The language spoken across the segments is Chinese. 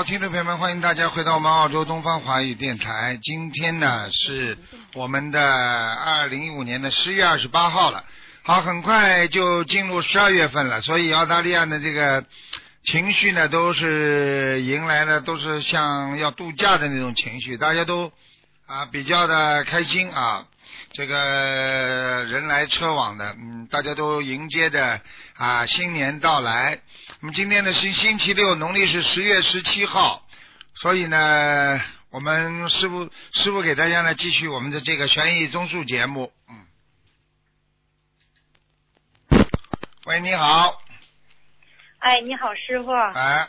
听众朋友们，欢迎大家回到我们澳洲东方华语电台。今天呢是我们的2015年的10月28号了。好，很快就进入12月份了，所以澳大利亚的这个情绪呢都是迎来了都是像要度假的那种情绪，大家都比较的开心啊。这个人来车往的，大家都迎接着新年到来。那么今天呢是星期六，农历是10月17号，所以呢，我们师傅给大家呢继续我们的这个悬疑综述节目。喂，你好。 哎，你好，师傅。 哎。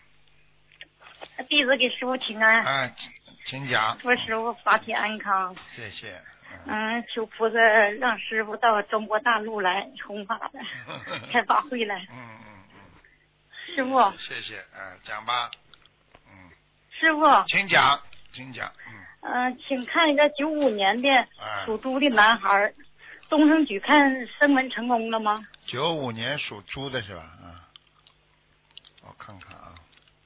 弟子给师傅请安。 哎，请讲。 祝师傅法体安康。 谢谢。 求菩萨让师傅到中国大陆来弘法的，开法会来。师傅。 谢谢，讲吧。 师傅。 请讲。 请看一个95年的属猪的男孩，东升举看升文成功了吗 ？95年属猪的是吧？我看看啊。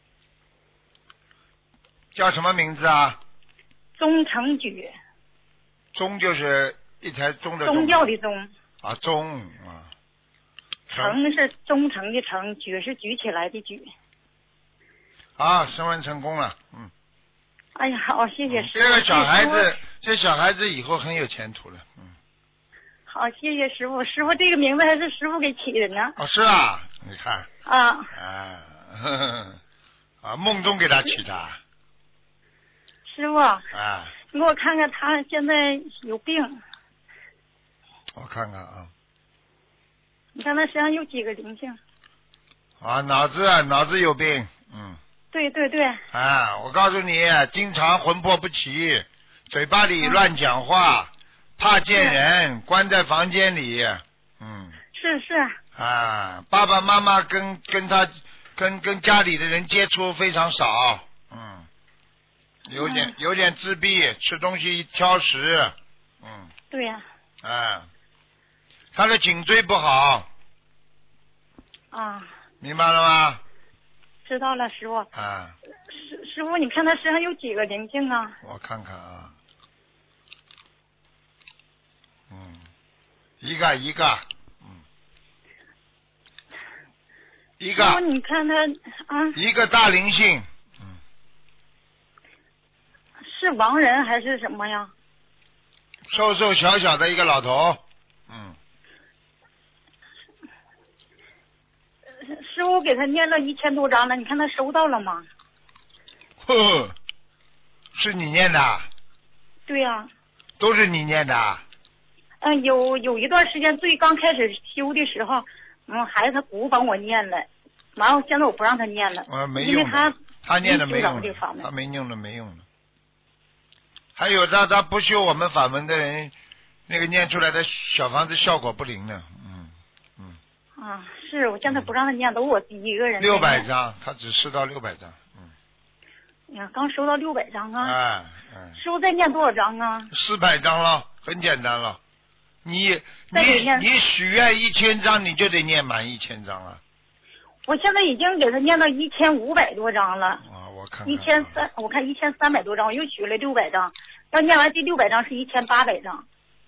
叫什么名字啊？ 钟成举。 钟就是一台钟的钟。 宗教的宗。 钟啊。 成是忠诚的诚，举是举起来的举。 升文成功了， 哎呀，好，谢谢师傅。 这个小孩子以后很有前途了， 好，谢谢师傅。师傅这个名字还是师傅给起的呢。 是啊，你看。梦中给他起的。 师傅。你给我看看他现在有病。 我看看啊。 你看他身上有几个灵性？ 脑子有病， 对。 我告诉你，经常魂魄不齐，嘴巴里乱讲话，怕见人，关在房间里， 是。 爸爸妈妈跟他跟家里的人接触非常少，有点自闭，吃东西挑食， 对呀。 他的颈椎不好。明白了吗？ 知道了，师傅。师傅，你看他身上有几个灵性啊？ 我看看啊。一个。 师傅，你看他一个大灵性。 是亡人还是什么呀？ 瘦瘦小小的一个老头。 师傅给他念了1000多章了，你看他收到了吗？ 是你念的？ 对呀。 都是你念的？ 有一段时间最刚开始修的时候，孩子他姑帮我念了，完了现在我不让他念了。 没用的。 因为他念的没用的，他没用的。还有他不修我们法门的人，那个念出来的小房子效果不灵的。 是我现在不让他念，都我第一个人。 600张，他只收到600张。 呀，刚收到600张啊！师傅再念多少张啊 ？400张了，很简单了。你许愿1000张，你就得念满1000张了。 我现在已经给他念到1500多张了。 我看我看1300多张，我又许了600张，要念完第600张是1800张。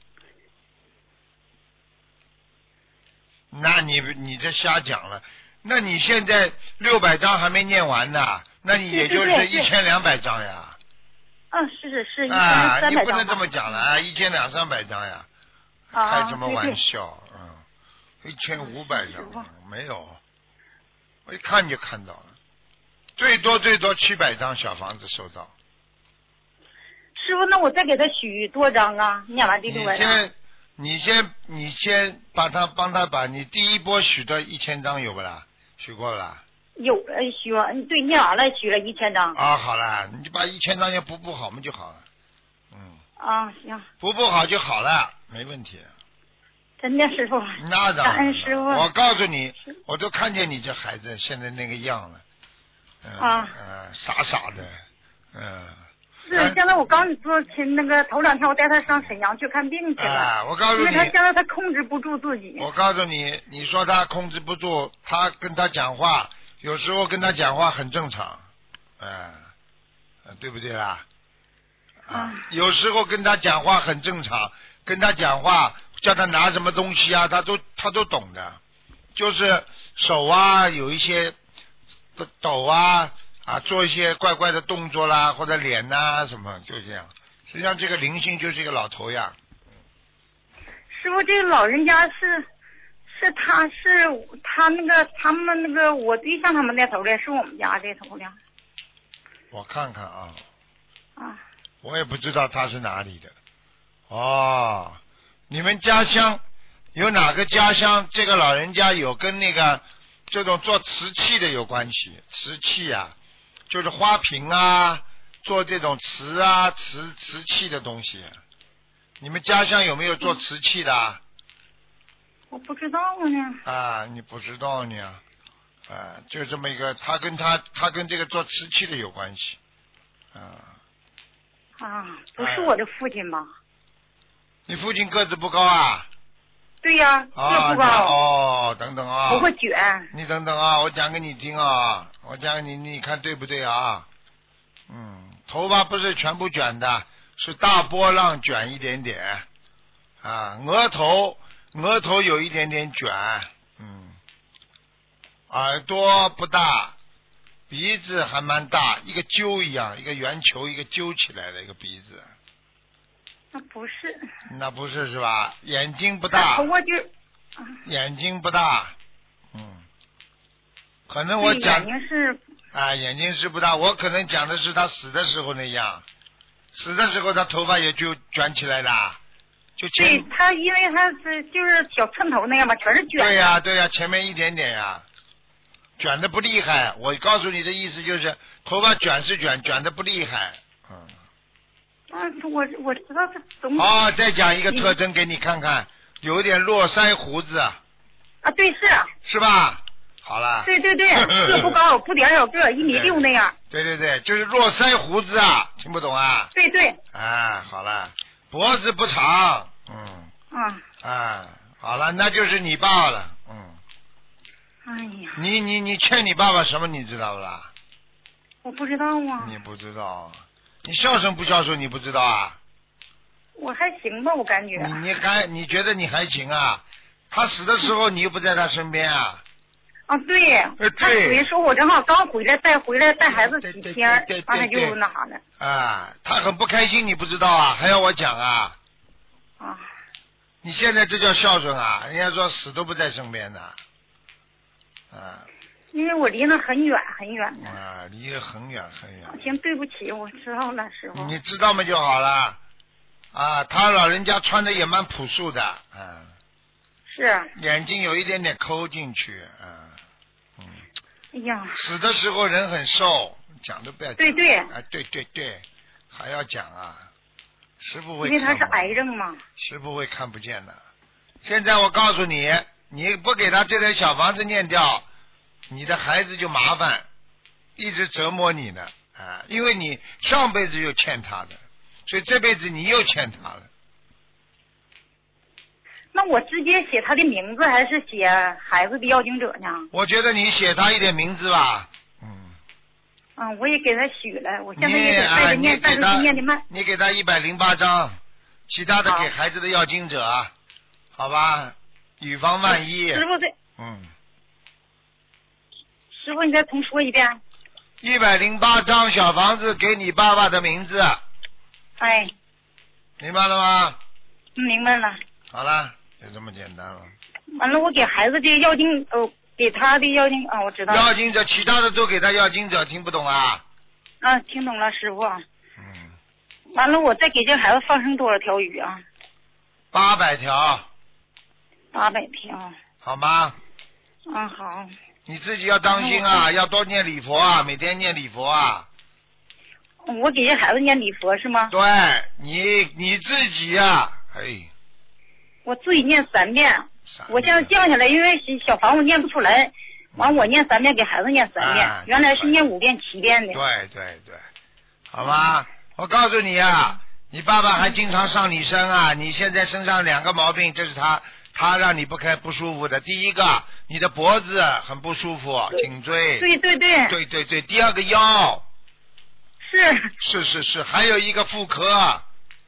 那你这瞎讲了，那你现在600张还没念完呢，那你也就是1200张呀。 是1300张。 你不能这么讲了，1200、300张呀，开什么玩笑？1500张没有，我一看就看到了，最多700张小房子收到。 师傅，那我再给他许多张啊？念完第600张。 你先帮他把你第一波许的1000张有不啦？许过了。 有许了，对，念完了许了1000张。 好了，你就把1000张要补好嘛就好了。 行。 补好就好了，没问题。 真的师傅。 那当然。 感恩师傅。 我告诉你，我都看见你这孩子现在那个样了。傻傻的。 是，现在我刚说那个头2天我带他上沈阳去看病去了。 我告诉你， 因为他现在他控制不住自己。 我告诉你，你说他控制不住，他跟他讲话，有时候跟他讲话很正常， 对不对啦？有时候跟他讲话很正常，跟他讲话叫他拿什么东西啊，他都懂的，就是手啊有一些抖啊做一些怪怪的动作啦，或者脸呐什么，就这样。实际上这个灵性就是一个老头呀。 师傅，这个老人家是他们那个我对象他们那头的，是我们家这头的。 我看看啊。 啊。 我也不知道他是哪里的。哦，你们家乡有哪个家乡这个老人家有跟那个这种做瓷器的有关系？瓷器啊，就是花瓶啊，做这种瓷器的东西。你们家乡有没有做瓷器的？ 我不知道呢。 你不知道呢？就这么一个，他跟这个做瓷器的有关系。 不是我的父亲吧？ 你父亲个子不高啊？ 对呀，个不高。 等等啊。 不会卷。 你等等啊，我讲给你听啊，我讲给你看对不对啊？头发不是全部卷的，是大波浪卷一点点。额头有一点点卷。耳朵不大，鼻子还蛮大，一个揪一样，一个圆球，一个揪起来的一个鼻子。那不是是吧？眼睛不大。眼睛不大。可能我讲眼睛是不大，我可能讲的是他死的时候那样，死的时候他头发也就卷起来了， 对，他因为他是就是小寸头那样吧，全是卷。 对呀，前面一点点呀。卷的不厉害，我告诉你的意思就是头发卷是卷的不厉害。 我知道这总。 再讲一个特征给你看看，有点络腮胡子。 对，是。 是吧？好了。 对，个不高，不点小个，1.6米那样。 对，就是络腮胡子啊，听不懂啊？ 对。 好了，脖子不长。好了，那就是你爸了。 哎呀， 你劝你爸爸什么你知道不啦？ 我不知道啊。 你不知道？你孝顺不孝顺你不知道啊？ 我还行吧，我感觉。 你觉得你还行啊？他死的时候你又不在他身边啊？ 对。他属于说我正好刚回来带孩子几天，完了就那啥了。 他很不开心，你不知道啊？还要我讲啊？你现在这叫孝顺啊？人家说死都不在身边的。 因为我离那很远的。 离得很远。 行，对不起，我知道了，师傅。 你知道吗就好了。他老人家穿的也蛮朴素的。 是。 眼睛有一点点抠进去。 哎呀。 死的时候人很瘦，讲都不要讲。 对。 对，还要讲啊。师傅会。 因为他是癌症嘛。 师傅会看不见的。现在我告诉你。你不给他这点小房子念掉，你的孩子就麻烦，一直折磨你呢因为你上辈子又欠他的，所以这辈子你又欠他了。 那我直接写他的名字还是写孩子的要经者呢？ 我觉得你写他一点名字吧。 我也给他许了，我现在也得带着念，但是念的慢。 你给他108章，其他的给孩子的要经者，好吧？以防万一。 师傅师傅，你再重说一遍。 108张小房子给你爸爸的名字。明白了吗？ 明白了。 好了，就这么简单了。 完了，我给孩子的要经，给他的要经我知道了。 要经者，其他的都给他要经者，听不懂啊？ 听懂了，师傅。完了，我再给这孩子放生多少条鱼啊 ？800条。 800条。 好吗？ 好。 你自己要当心啊，要多念礼佛啊，每天念礼佛啊。 我给这孩子念礼佛是吗？ 对，你自己啊， 我自己念3遍。我现在降下来，因为小房我念不出来，完我念3遍，给孩子念3遍，原来是念5遍、7遍的。 对，好吧，我告诉你啊，你爸爸还经常上你身啊，你现在身上2个毛病，这是他让你不舒服的。第一个，你的脖子很不舒服，颈椎。 对。 第二个腰， 是，还有一个妇科。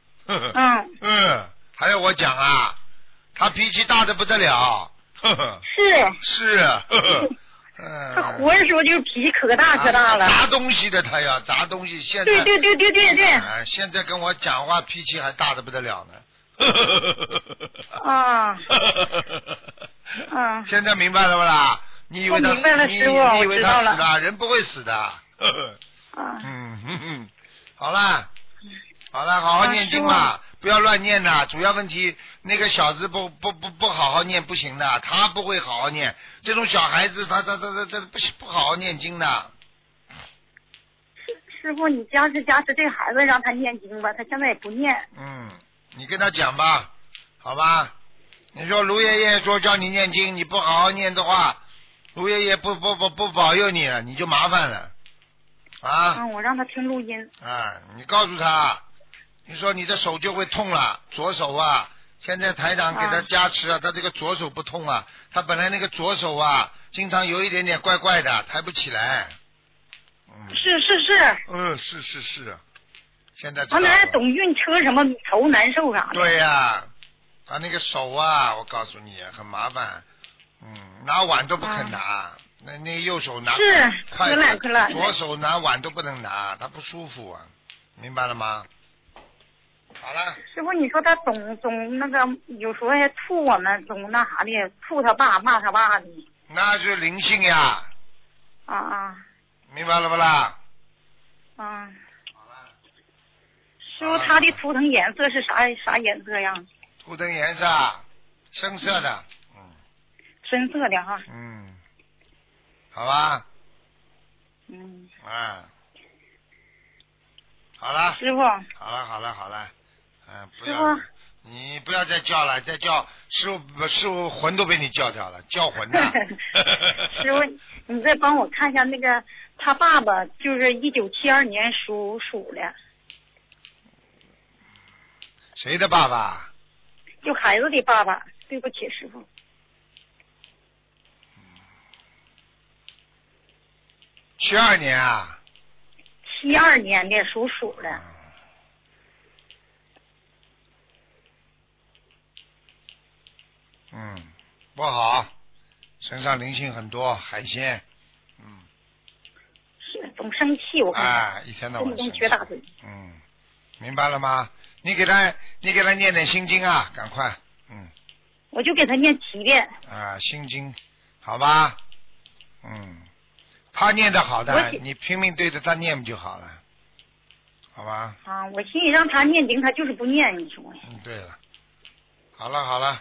还有我讲啊，他脾气大的不得了。是。 他活的时候就脾气可大了。 砸东西的他呀，砸东西。现在对。 现在跟我讲话脾气还大的不得了呢。现在明白了不啦？你以为他死？你以为他死了？人不会死的。好了，好好念经嘛，不要乱念呐。主要问题那个小子不好好念不行的，他不会好好念。这种小孩子他不好好念经的。 师傅，你加持这个孩子，让他念经吧，他现在也不念。 你跟他讲吧，好吧？你说卢爷爷说叫你念经，你不好好念的话，卢爷爷不保佑你了，你就麻烦了。 我让他听录音。 你告诉他，你说你的手就会痛了，左手啊，现在台长给他加持他这个左手不痛啊，他本来那个左手经常有一点点怪怪的，抬不起来。 是。 是。现在他那懂晕车什么头难受啥的。 对呀，他那个手我告诉你很麻烦，拿碗都不肯拿，那右手拿筷子，左手拿碗都不能拿，他不舒服啊，明白了吗？好了。 师傅，你说他总那个有时候还吐我们，总那啥的，吐他爸骂他爸的。 那是灵性呀。明白了不啦？ 师傅，他的图腾颜色是啥颜色呀？ 图腾颜色深色的。 深色的哈。 好吧。好了。 师傅。 好了。不要，你不要再叫了，再叫师傅魂都被你叫掉了，叫魂呐。 师傅，你再帮我看一下那个他爸爸，就是1972年属的。 谁的爸爸？ 就孩子的爸爸。对不起，师傅。 72年啊 ？72年的属的。 不好，身上灵性很多，海鲜。 是，总生气，我看。 一天到晚。 动绝大嘴。 明白了吗？你给他念点心经啊，赶快。 我就给他念7遍。 心经，好吧。他念得好的，你拼命对着他念不就好了，好吧？ 我心里让他念经，他就是不念，你说。 对了，好了。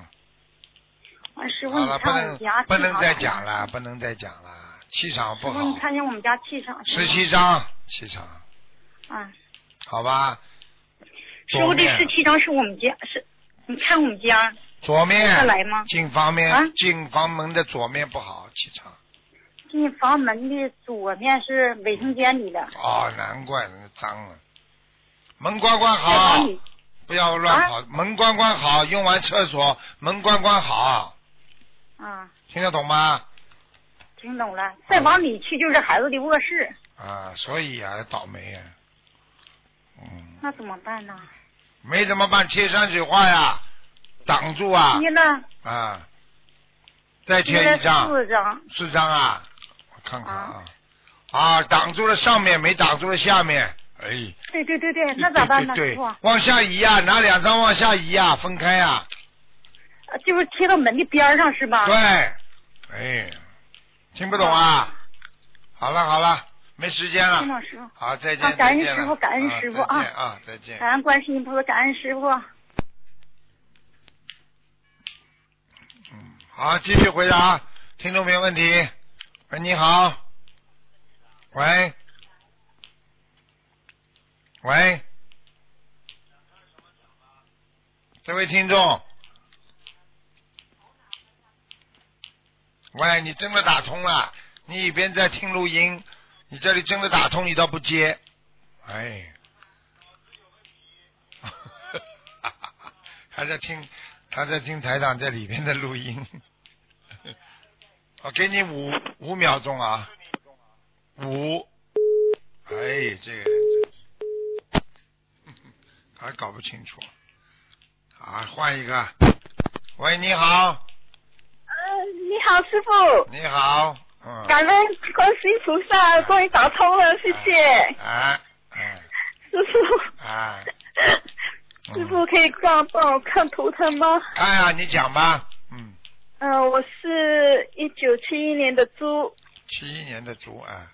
师傅，你看我们家不能再讲了，气场不好。 师傅，你看见我们家气场 ？17张气场。好吧。 师傅，这17张是我们家，是你看我们家。 左面。 来吗？ 进房门的左面不好，气场。 进房门的左面是卫生间里的。 难怪那个脏了。门关好，不要乱跑。门关好，用完厕所门关好。听得懂吗？ 听懂了。再往里去就是孩子的卧室。 所以倒霉呀。 那怎么办呢？ 没怎么办，贴山水画呀，挡住啊。 贴了。 再贴一张。 4张啊。我看看挡住了上面，没挡住了下面。 对，那咋办呢？ 对，往下移拿2张往下移分开就是贴到门的边上是吧？ 对。听不懂啊？好了，没时间了。好，再见。 感恩师傅，感恩师傅再见。 感恩观世音菩萨，感恩师傅。 好，继续回答听众朋友问题。喂，你好。喂，这位听众，你真的打通了，你一边在听录音，你这里真的打通，你倒不接，他在听台长在里边的录音。我给你5秒钟啊，5，这个人还搞不清楚。啊，换一个。喂，你好。 你好，师傅。 你好。 感恩观世音菩萨，终于打通了，谢谢。师傅。师傅可以帮我看图腾吗？ 看呀，你讲吧。 我是1971年的猪。 71年的猪啊。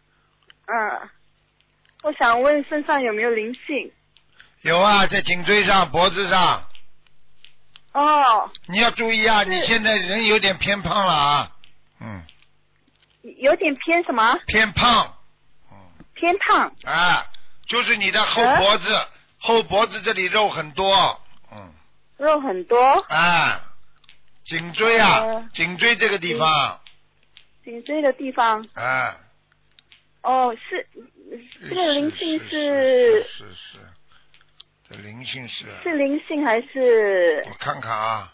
我想问身上有没有灵性？ 有啊，在颈椎上、脖子上。 哦。 你要注意啊，你现在人有点偏胖了啊。 有点偏什么？ 偏胖。 偏胖。 啊，就是你的后脖子，后脖子这里肉很多。 肉很多。 啊，颈椎啊，颈椎这个地方。 颈椎的地方。 啊。 哦，是这个灵性是。 这灵性是灵性还是？ 我看看啊。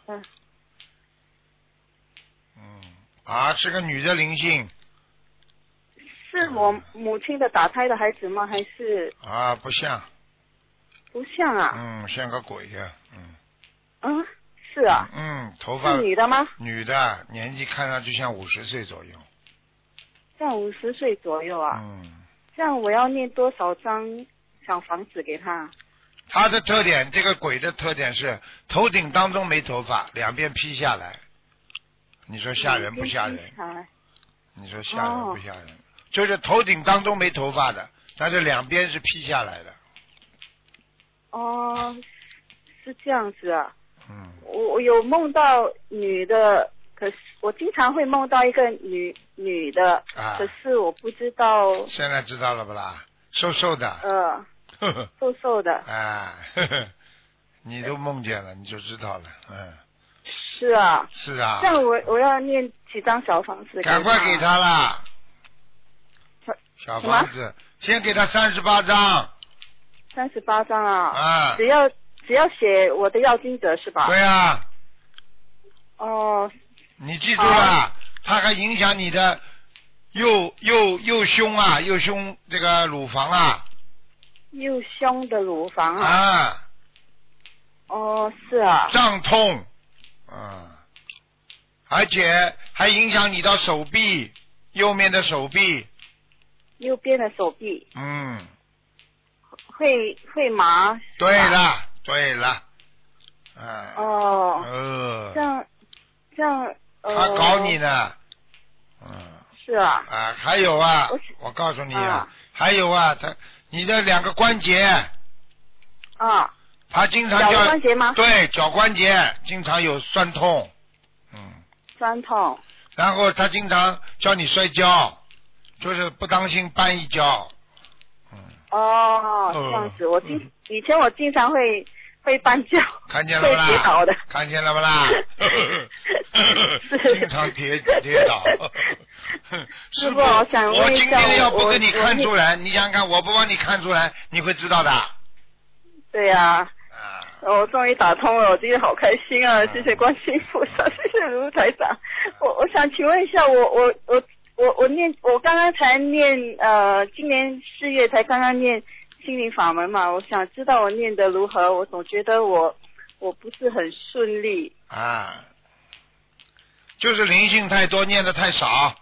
是个女的灵性。 是我母亲的打胎的孩子吗？还是？ 不像。 不像啊。 像个鬼呀。 是啊。 头发。 是女的吗？ 女的，年纪看上去像50岁左右。 像50岁左右啊。这样我要念多少张小房子给他？ 他的特点，这个鬼的特点是头顶当中没头发，两边披下来。你说吓人不吓人？你说吓人不吓人？就是头顶当中没头发的，但是两边是披下来的。 是这样子啊。我有梦到女的，可是我经常会梦到一个女的，可是我不知道。 现在知道了不啦？瘦瘦的。 瘦瘦的。 你都梦见了，你就知道了。 是啊。 是啊。 这样我要念几张小房子？ 赶快给他啦！小房子，先给他38张。 38张啊。只要写我的要经者是吧？ 对啊。你记住了，它还影响你的右胸啊，右胸这个乳房啊。 右胸的乳房啊。是啊。 胀痛。而且还影响你的手臂，右面的手臂。 右边的手臂。会麻。 对了。 这样。 他搞你呢。 是啊。 还有啊，我告诉你啊，还有啊，你的2个关节。他经常脚关节吗？ 对，脚关节经常有酸痛。 酸痛。 然后他经常叫你摔跤，就是不当心绊一跤。 这样子，以前我经常会绊跤， 看见了不啦？ 会跌倒的。 看见了不啦？经常跌倒。 师傅，我想问一下， 我今天要不给你看出来，你想想看，我不帮你看出来，你会知道的。对呀。我终于打通了，我今天好开心啊！谢谢观世音菩萨，谢谢卢台长。我想请问一下，我刚刚才念今年4月才刚刚念心灵法门嘛，我想知道我念得如何，我总觉得我不是很顺利。 就是灵性太多，念得太少。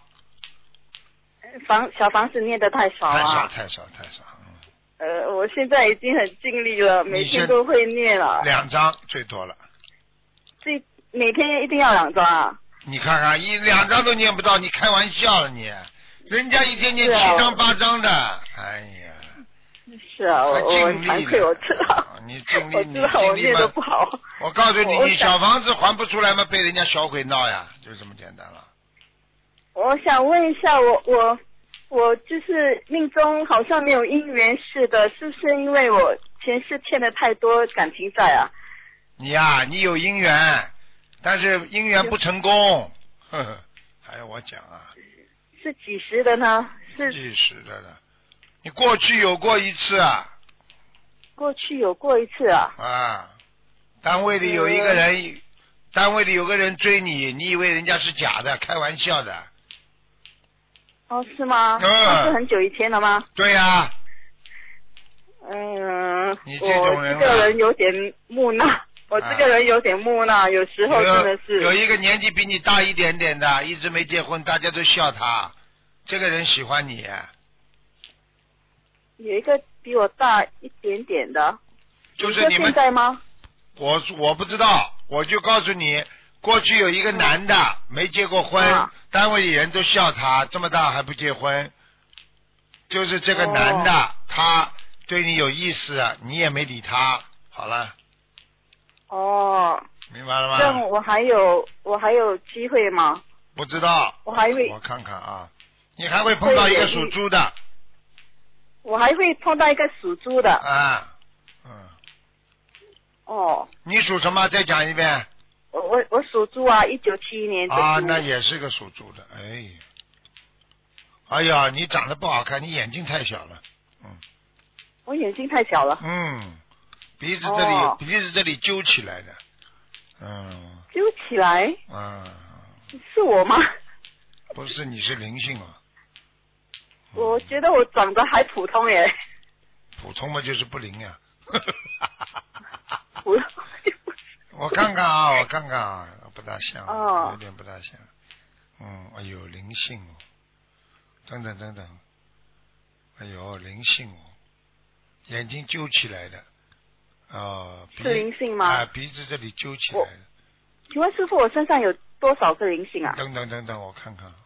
小房子念得太少啊。 太少。 我现在已经很尽力了，每天都会念了。 2张最多了。 每天一定要2张啊？ 你看看2张都念不到，你开玩笑了你？人家一天念7张8张的，哎呀。 是啊，我惭愧，我知道。 你尽力， 我知道我念得不好。 我告诉你，你小房子还不出来嘛，被人家小鬼闹呀，就这么简单了。 我想问一下，我就是命中好像没有姻缘似的，是不是因为我前世欠了太多感情债啊？ 你你有姻缘，但是姻缘不成功。还要我讲啊？ 是几时的呢？是几时的呢？你过去有过一次啊？ 过去有过一次啊？ 单位里有一个人，单位里有个人追你，你以为人家是假的，开玩笑的。 是吗？是很久以前了吗？ 对呀。你你这种人、 我这个人有点木讷，我这个人有点木讷，有时候真的是。 有一个年纪比你大一点点的，一直没结婚，大家都笑他，这个人喜欢你。 有一个比我大一点点的。 就是你们。 现在吗？ 我不知道，我就告诉你，过去有一个男的没结过婚，单位里人都笑他，这么大还不结婚。就是这个男的，他对你有意思，你也没理他，好了。 哦。 明白了吗？ 这样我还有机会吗？ 不知道。 我看看啊，你还会碰到一个属猪的。 我还会碰到一个属猪的。 啊。哦。你属什么？再讲一遍。 我属猪啊，1971年的猪。 啊，那也是个属猪的，哎呀，你长得不好看，你眼睛太小了， 我眼睛太小了。 鼻子这里揪起来的， 揪起来。是我吗？ 不是，你是灵性啊。 我觉得我长得还普通耶。 普通嘛，就是不灵呀。我看看啊，不大像，有点不大像。哎呦，灵性哦。等等，哎呦，灵性哦，眼睛揪起来的， 是灵性吗？ 鼻子这里揪起来的。 请问师傅，我身上有多少个灵性啊？ 等，我看看。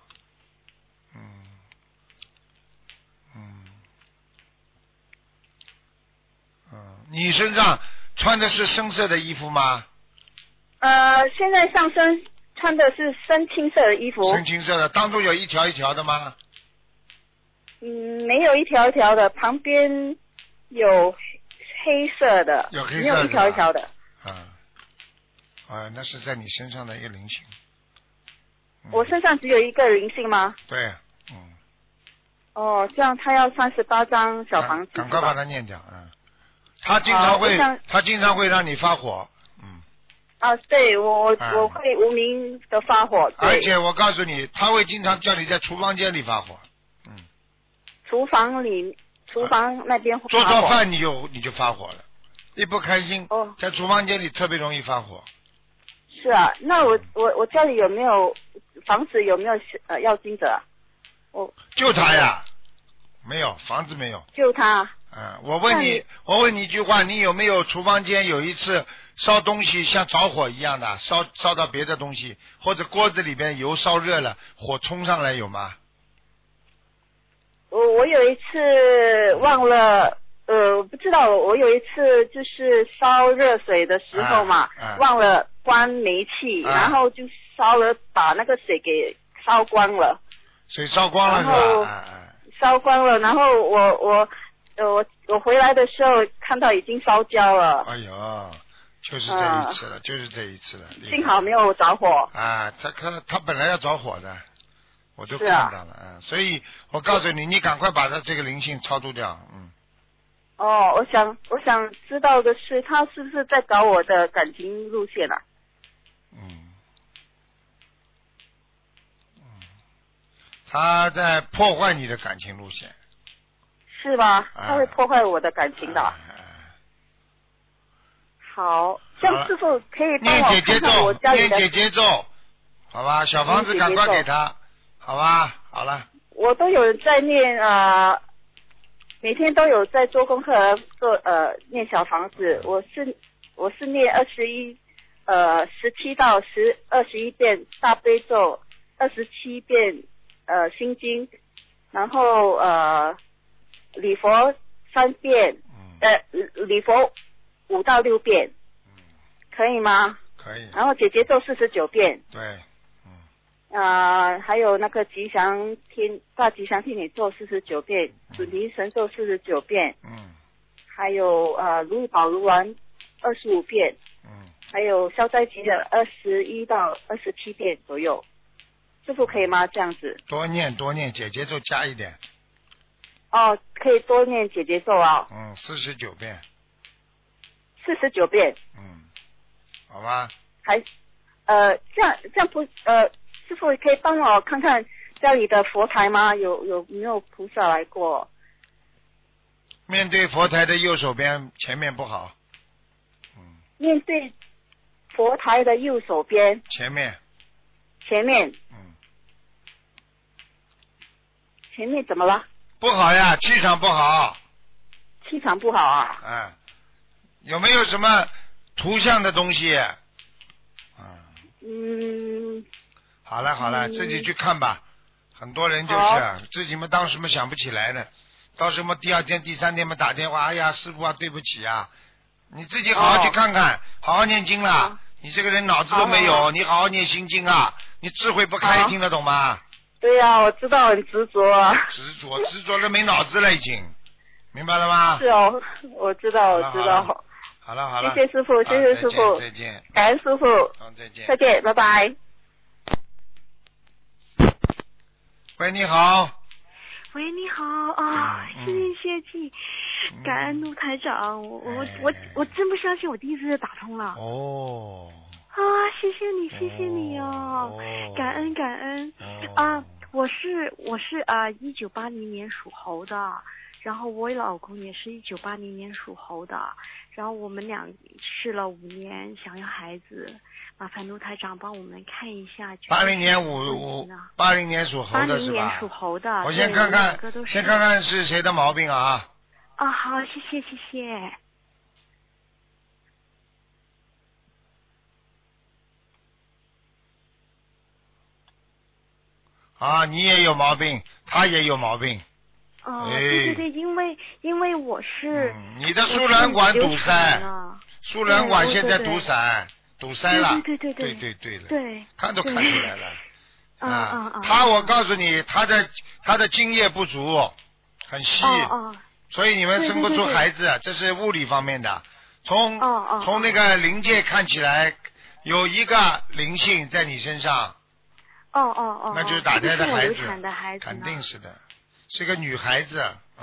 你身上穿的是深色的衣服吗？ 现在上身穿的是深青色的衣服。 深青色的，当中有一条一条的吗？ 没有一条一条的，旁边有黑色的， 有黑色的， 没有一条一条的。 那是在你身上的一个灵性。 我身上只有一个灵性吗？ 对， 这样他要38张小房子。 赶快把它念掉，他经常会让你发火， 对，我会无名的发火。 而且我告诉你，他会经常叫你在厨房间里发火。 厨房那边做饭你就发火了，一不开心，在厨房间里特别容易发火。 是啊，那我家里有没有房子有没有要经者？ 救他呀，没有，房子没有。 救他。 我问你一句话，你有没有厨房间有一次烧东西像着火一样的烧到别的东西，或者锅子里边油烧热了，火冲上来有吗？ 我有一次忘了，不知道，我有一次就是烧热水的时候嘛，忘了关煤气，然后就烧了，把那个水给烧光了。 水烧光了是吧？ 烧光了，然后我回来的时候看到已经烧焦了。 哎呦，就是这一次了， 幸好没有着火。 他本来要着火的。我都看到了，所以我告诉你，你赶快把他这个灵性超度掉， 我想知道的是，他是不是在搞我的感情路线啊？ 他在破坏你的感情路线。 是吧？他会破坏我的感情的。好，像师傅可以帮我看看我家里的。 念姐姐咒，好吧，小房子赶快给他。好吧，好了。 我都有在念每天都有在做功课做念小房子。我是念17到21遍大悲咒，27遍心经，然后礼佛3遍，礼佛5到6遍，可以吗？ 可以。 然后姐姐咒49遍。 对。 还有那个大吉祥天女咒49遍，准提神咒49遍，还有如意宝如丸25遍，还有消灾吉的21到27遍左右，师父可以吗？这样子。 多念姐姐咒加一点。 可以多念姐姐咒啊。 49遍。 49遍。 好吧。 这样不师父可以帮我看看家里的佛台吗？有没有菩萨来过？ 面对佛台的右手边，前面不好。 面对佛台的右手边。 前面。 前面怎么了？ 不好呀，气场不好。 气场不好啊。 有没有什么图像的东西？好了，自己去看吧。很多人就是自己们当时们想不起来的，到时候第二天、第三天们打电话，哎呀，师傅啊，对不起啊，你自己好好去看看，好好念经啦。你这个人脑子都没有，你好好念心经啊，你智慧不开，听得懂吗？ 对呀，我知道，很执着啊。 执着的没脑子了已经，明白了吗？ 是哦，我知道。 好了， 谢谢师傅，谢谢师傅， 再见， 感恩师傅，再见，拜拜。 喂，你好。 喂，你好啊，谢谢，感恩卢台长，我真不相信我第一次就打通了。谢谢你哦，感恩啊，我是1980年属猴的，然后我老公也是1980年属猴的，然后我们俩试了5年，想要孩子，麻烦卢台长帮我们看一下。 80年属猴的是吧？80 年属猴的。 我先看看是谁的毛病啊？ 好，谢谢。 你也有毛病，他也有毛病。 对，因为我是。 你的输卵管堵塞，输卵管现在堵塞了。 对， 看都看出来了。我告诉你，他的精液不足，很稀，所以你们生不出孩子，这是物理方面的。从那个灵界看起来，有一个灵性在你身上。那就是打胎的孩子，肯定是的，是个女孩子。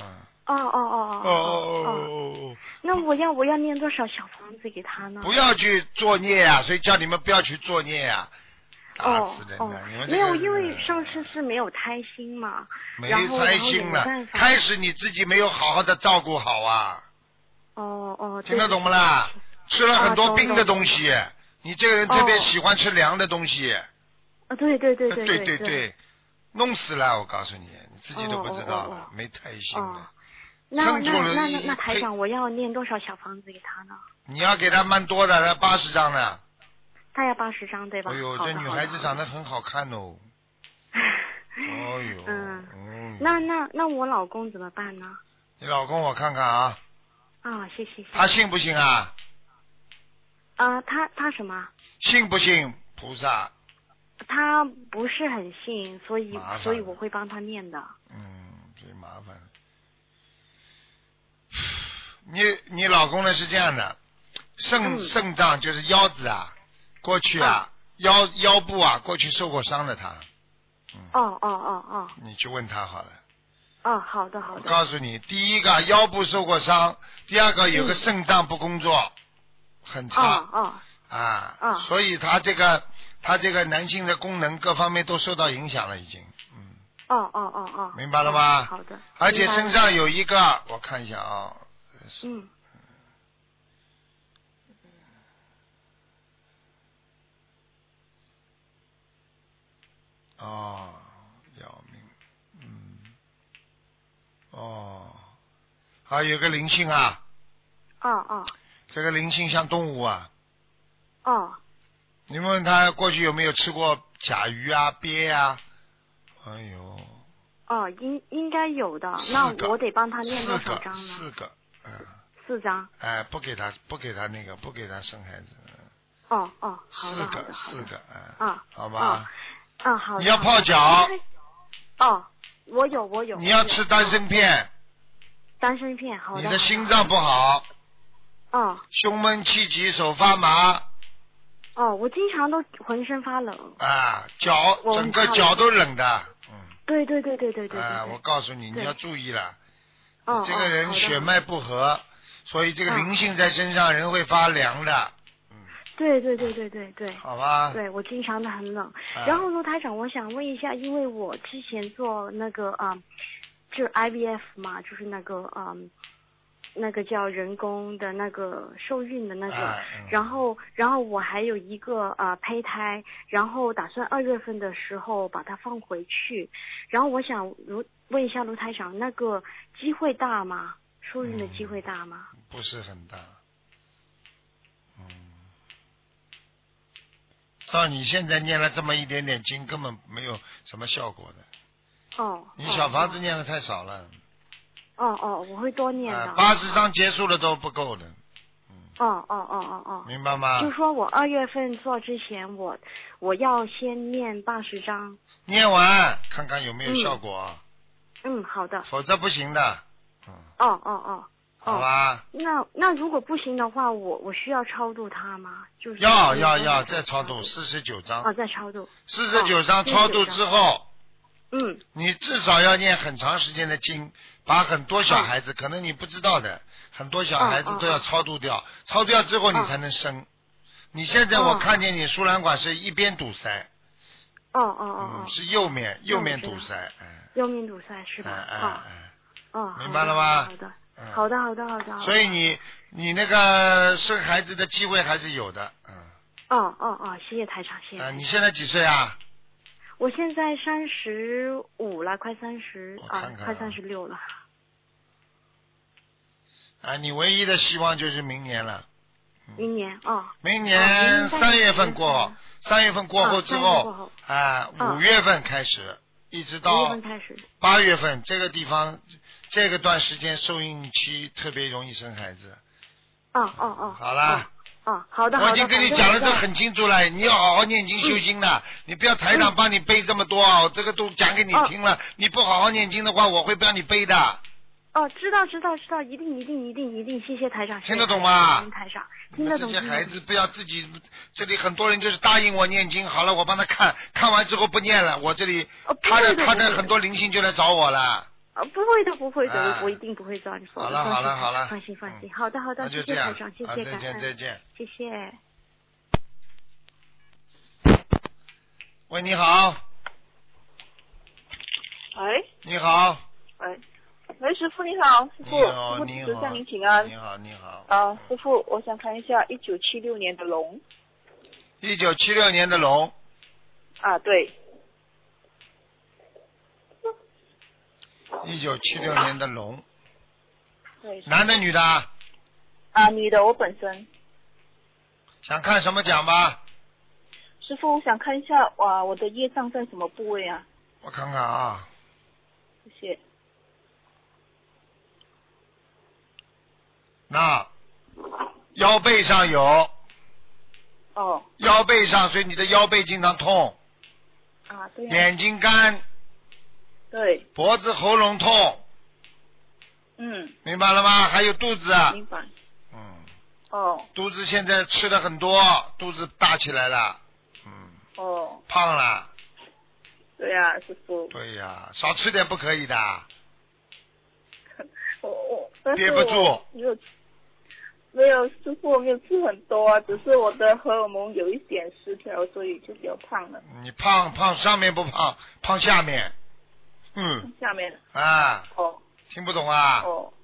那我要念多少小房子给他呢？ 不要去作孽啊！所以叫你们不要去作孽啊！打死人的！你们没有，因为上次是没有胎心嘛， 没胎心了。开始你自己没有好好的照顾好啊！听得懂不啦？吃了很多冰的东西，你这个人特别喜欢吃凉的东西。对，弄死了！我告诉你，你自己都不知道了，没胎心了。 那台长，我要念多少小房子给他呢？ 你要给他蛮多的，他80张呢。 他要80张对吧？ 哎呦，这女孩子长得很好看哦。 那我老公怎么办呢？ 你老公我看看啊。 谢谢。 他信不信啊？ 他什么？ 信不信菩萨？ 他不是很信，所以我会帮他念的。 最麻烦。你老公呢是这样的，肾脏就是腰子啊，过去腰部啊，过去受过伤的他。你去问他好了。 好的。 我告诉你，第一个腰部受过伤，第二个有个肾脏不工作，很差。所以他这个男性的功能各方面都受到影响了，已经。明白了吗？ 好的。 而且身上有一个，我看一下啊。要命。还有个灵性啊。这个灵性像动物啊。你问他过去有没有吃过甲鱼啊、鳖啊？哎呦。 应该有的。那我得帮他念多少张呢 ？4个。 4张。 不给他生孩子。 好的。 四个。好吧。好的。 你要泡脚。 我有。 你要吃丹参片。 好的。 你的心脏不好。胸闷气急，手发麻。 我经常都浑身发冷。 整个脚都冷的。 对。 我告诉你，你要注意了。这个人血脉不和，所以这个灵性在身上，人会发凉的。 对。 好吧。 对，我经常的很冷。然后卢台长，我想问一下，因为我之前做那个就是 IVF 嘛，就是那个那个叫人工的那个受孕的那个，然后我还有一个胚胎，然后打算2月份的时候把它放回去，然后我想问一下卢台长，那个机会大吗？受孕的机会大吗？ 不是很大。照你现在念了这么一点点经，根本没有什么效果的。你小房子念的太少了。 我会多念的。 80章结束了都不够的。明白吗？ 就说我2月份做之前，我要先念80章。 念完看看有没有效果。 好的。 否则不行的。好吧。 那如果不行的话，我需要超度他吗？就是要再超度49章。 再超度。 49章超度之后，你至少要念很长时间的经，把很多小孩子，可能你不知道的，很多小孩子都要超度掉，超度掉之后你才能生。你现在我看见你输卵管是一边堵塞。是右面堵塞。 右面堵塞是吧？ 明白了吗？ 好的。 所以你那个生孩子的机会还是有的。 谢谢台长，谢谢。 你现在几岁啊？ 我现在35了，快30快36了。 你唯一的希望就是明年了。 明年明年3月份过后，3月份过后之后，5月份开始，一直到8月份，这个地方这个段时间受孕期特别容易生孩子。好了。 好的。 我已经跟你讲的都很清楚了，你要好好念经修心的，你不要台长帮你背这么多，这个都讲给你听了，你不好好念经的话，我会帮你背的。 知道，一定，谢谢台长。 听得懂吗？ 台长，听得懂。 这些孩子不要自己，这里很多人就是答应我念经，好了，我帮他看完之后不念了，我这里他的很多灵性就来找我了。 不会的，我一定不会这样说。 好了， 放心。好的，谢谢台长，谢谢感恩， 再见， 谢谢。 喂，你好。 喂。 你好。 喂，师傅你好，师傅， 你好， 师傅向您请安。 你好。 师傅，我想看一下1976年的龙。 1976年的龙。 对。 1976年的龙。对。男的女的？ 女的，我本身。 想看什么讲吧？ 师傅，我想看一下我的业障在什么部位啊？ 我看看啊。 谢谢。 那腰背上有。腰背上，所以你的腰背经常痛。 对。 眼睛干。 对。 脖子喉咙痛。明白了吗？还有肚子。 明白。 肚子现在吃的很多，肚子大起来了。胖了。 对呀，师傅。 对呀，少吃点不可以的。 憋不住。 没有，师傅，我没有吃很多，只是我的荷尔蒙有一点失调，所以就比较胖了。 你胖上面不胖，胖下面。 下面。 听不懂啊？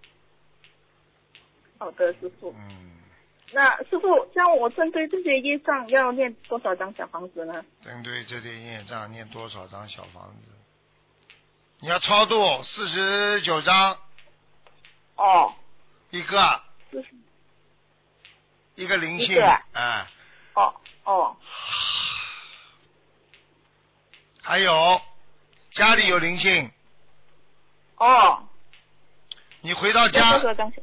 好的，师傅。那师傅，像我针对这些业障要念多少张小房子呢？ 针对这些业障念多少张小房子？你要超度49张。一个灵性。还有家里有灵性。你回到家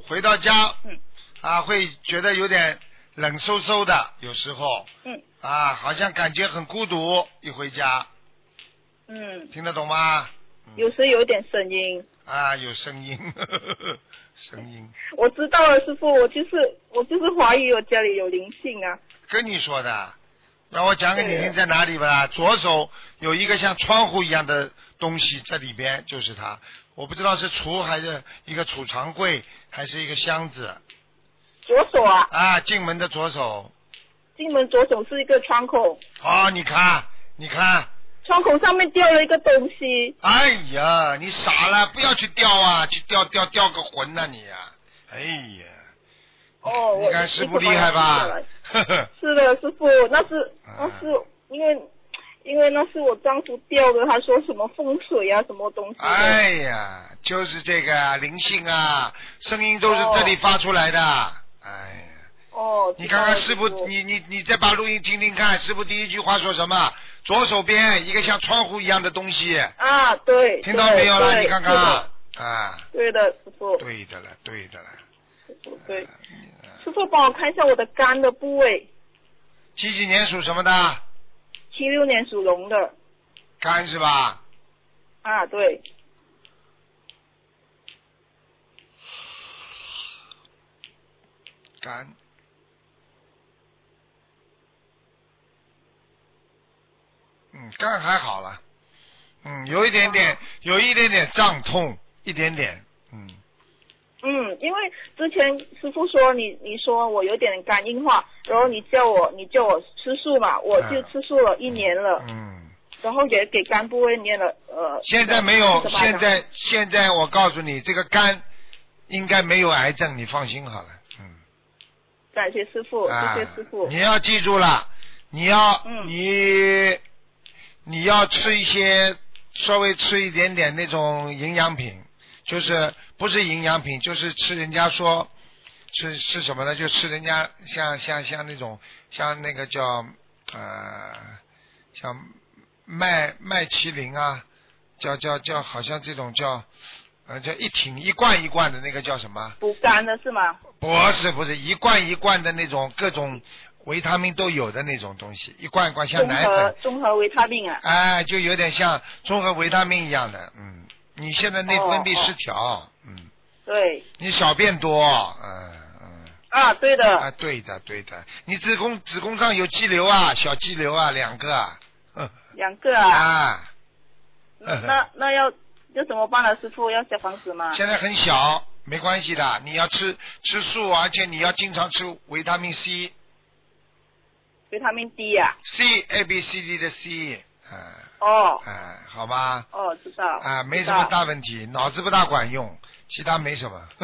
会觉得有点冷飕飕的，有时候。好像感觉很孤独，一回家。听得懂吗？ 有时有点声音。 有声音。声音。 我知道了，师傅，我就是怀疑我家里有灵性啊。 跟你说的，让我讲给你听在哪里吧。左手有一个像窗户一样的东西在里边，就是它。我不知道是橱还是一个储藏柜，还是一个箱子。 左手啊？ 进门的左手。 进门左手是一个窗口。 你看。 窗口上面掉了一个东西。 哎呀，你傻了，不要去掉啊，去掉个魂啊你啊！ 哎呀， 哦， 你看师傅厉害吧？ 是的，师傅，那是因为那是我丈夫掉的，他说什么风水啊，什么东西。 哎呀，就是这个灵性啊，声音都是这里发出来的。哎呀。 哦。 你看看师傅，你再把录音听听看，师傅第一句话说什么？左手边一个像窗户一样的东西。 啊，对。 听到没有了？你看看。啊。 对的，师傅。 对的了。 师傅对。师傅帮我看一下我的肝的部位。 几年属什么的 ？76年属龙的。 肝是吧？ 啊，对。 肝。肝还好了。有一点点胀痛，一点点。 因为之前师傅说你说我有点肝硬化，然后你叫我吃素嘛，我就吃素了1年了。然后也给肝部位念了现在没有，现在我告诉你，这个肝应该没有癌症，你放心好了。 感谢师傅，谢谢师傅。 你要记住了，你要吃一些，稍微吃一点点那种营养品，就是不是营养品，就是吃人家说吃什么呢？就吃人家像那种像那个叫像麦淇淋啊，叫好像这种叫一挺一罐一罐的那个叫什么？ 补肝的是吗？ 不是一罐一罐的那种各种维他命都有的那种东西，一罐一罐像奶粉。 综合维他命啊。 哎，就有点像综合维他命一样的。你现在内分泌失调。 对。你小便多。 啊，对的。 啊，对的。你子宫上有肌瘤啊，小肌瘤啊，2个。 2个啊。那要怎么办呢？师傅，要小房子吗？ 现在很小，没关系的。你要吃素，而且你要经常吃维他命 C。 维他命 D 呀。 C A B C D 的 C。好吧。 知道。 没什么大问题，脑子不大管用，其他没什么。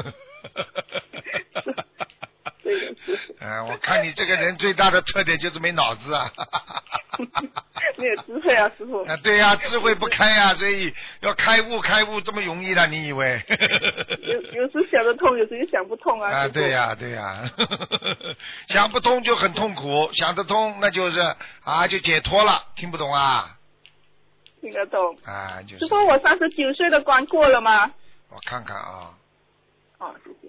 对的。 我看你这个人最大的特点就是没脑子啊。 没有智慧啊，师傅。 对呀，智慧不开呀，所以要开悟这么容易的，你以为？ 有时想得通，有时又想不通啊。 对呀。想不通就很痛苦，想得通那就是就解脱了，听不懂啊？ 听得懂。 就是。 师傅，我39岁的关过了吗？ 我看看啊。 谢谢。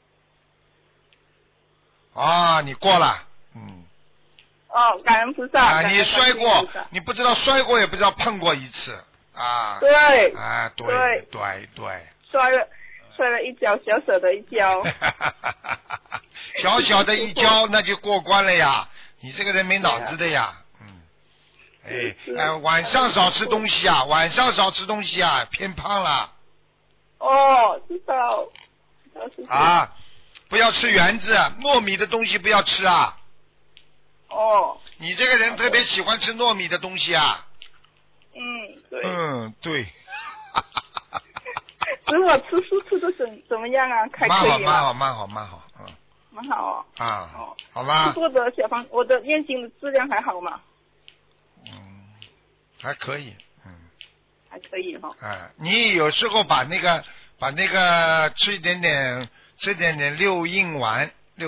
你过了。 感恩菩萨。 你摔过，你不知道摔过，也不知道碰过一次啊。 对。 对。 摔了一跤，小小的一跤。 小的一跤，那就过关了呀！你这个人没脑子的呀。晚上少吃东西啊，偏胖了。 知道。 不要吃圆子，糯米的东西不要吃啊。你这个人特别喜欢吃糯米的东西啊。 对。 对。 所以我吃素吃的怎么样啊？蛮好。 蛮好。 好吧。 师傅我的念经的质量还好吗？ 还可以。 还可以哈。 你有时候把那个吃一点点六应丸。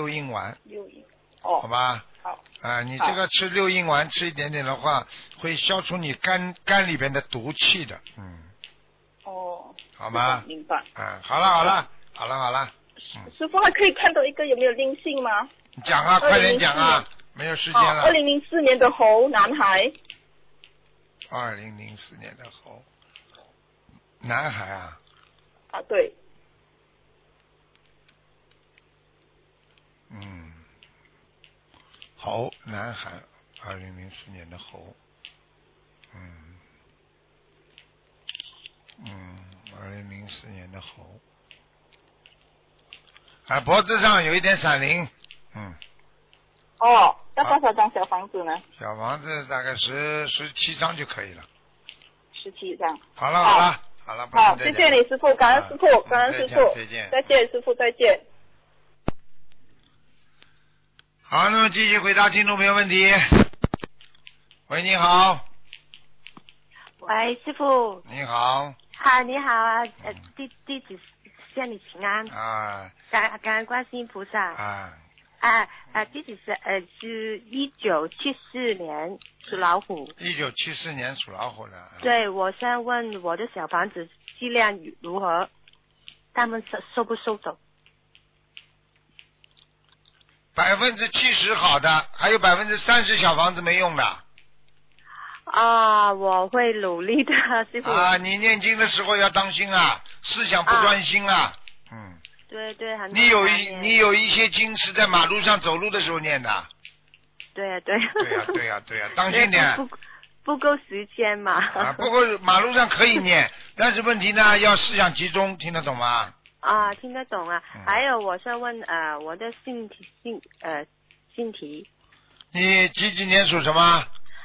好吧。 好。 你这个吃六应丸吃一点点的话，会消除你肝里边的毒气的。好吗？ 明白。 好了。 师傅还可以看到一个有没有灵性吗？ 你讲啊，快点讲啊，没有时间了。 2004年的猴，男孩。 2004年的猴，男孩啊。 对。 猴，男孩，2004年的猴，2004年的猴，脖子上有一点闪灵。 要多少张小房子呢？ 小房子大概17张就可以了。 17张。 好了。 好，谢谢你师傅，感恩师傅，感恩师傅， 再见， 再见师傅，再见。 好，那么继续回答听众朋友问题。喂，你好。 喂，师傅。 你好。 嗨，你好啊，弟子向你请安。 啊。 感恩观世音菩萨。 啊。 弟子是1974年属老虎。 1974年属老虎的。 对，我想问我的小房子质量如何？他们收不收走 ？70%好的，还有30%小房子没用的。 啊，我会努力的，师傅。 啊，你念经的时候要当心啊，思想不专心啊。嗯。 对对，很。 你有一些经是在马路上走路的时候念的。 对呀对。 对呀，当心点。 不够时间嘛。 啊，不过马路上可以念，但是问题呢，要思想集中，听得懂吗？ 啊，听得懂啊。还有，我想问我的性题。 你几年属什么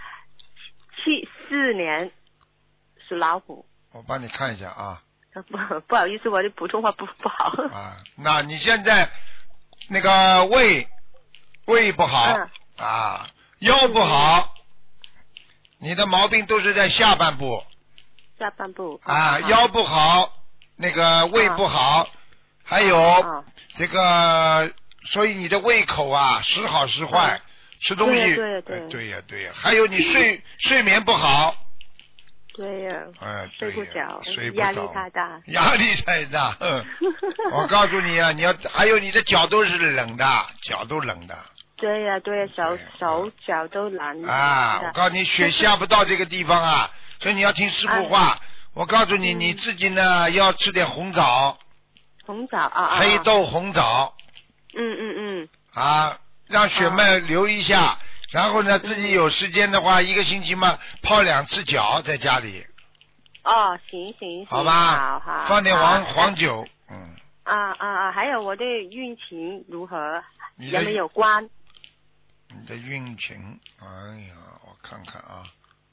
？74年属老虎。 我帮你看一下啊。 不好意思，我的普通话不好。 啊，那你现在那个胃不好啊，腰不好，你的毛病都是在下半部。 下半部。 啊，腰不好，那个胃不好，还有这个，所以你的胃口啊，时好时坏，吃东西。对呀，还有你睡眠不好。 对呀。睡不着， 压力太大。 压力太大。我告诉你啊，还有你的脚都是冷的，脚都冷的。 对呀，手脚都冷。 啊，我告诉你，血下不到这个地方啊，所以你要听师傅话。我告诉你，你自己呢要吃点红枣。 红枣啊。 黑豆红枣。啊，让血脉流一下。然后呢，自己有时间的话，1个星期嘛，泡2次脚在家里。 哦，行。 好吧。 好。 放点黄酒。 还有我的运情如何？有没有关？ 你的运情，哎呀，我看看啊。